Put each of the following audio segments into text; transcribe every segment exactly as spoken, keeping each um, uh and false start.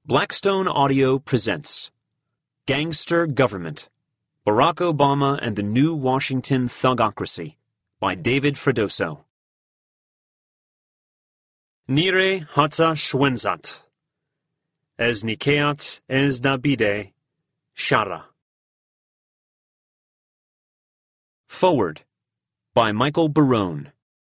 Blackstone Audio presents Gangster Government, Barack Obama and the New Washington Thugocracy by David Freddoso. Nire hatza shwenzat, es nikeat es nabide, shara. Forward by Michael Barone.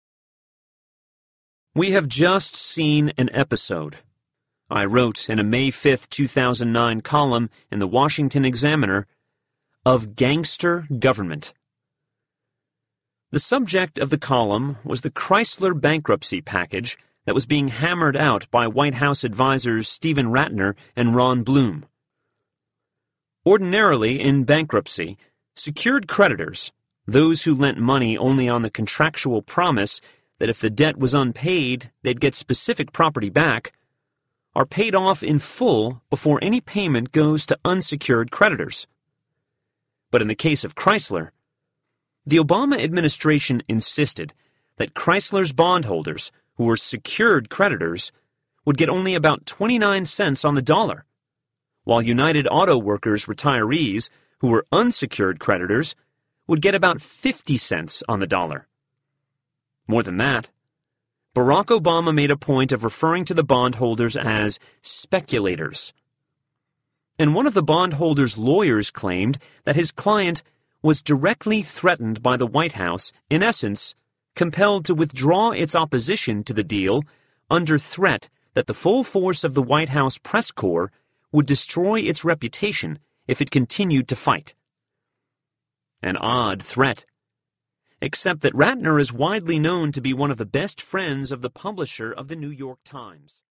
We have just seen an episode. I wrote in a May fifth, two thousand nine column in the Washington Examiner of Gangster Government. The subject of the column was the Chrysler bankruptcy package that was being hammered out by White House advisors Stephen Rattner and Ron Bloom. Ordinarily, in bankruptcy, secured creditors, those who lent money only on the contractual promise that if the debt was unpaid, they'd get specific property back, are paid off in full before any payment goes to unsecured creditors. But in the case of Chrysler, the Obama administration insisted that Chrysler's bondholders, who were secured creditors, would get only about twenty-nine cents on the dollar, while United Auto Workers retirees, who were unsecured creditors, would get about fifty cents on the dollar. More than that, Barack Obama made a point of referring to the bondholders as speculators. And one of the bondholders' lawyers claimed that his client was directly threatened by the White House, in essence, compelled to withdraw its opposition to the deal under threat that the full force of the White House press corps would destroy its reputation if it continued to fight. An odd threat. Except that Rattner is widely known to be one of the best friends of the publisher of the New York Times.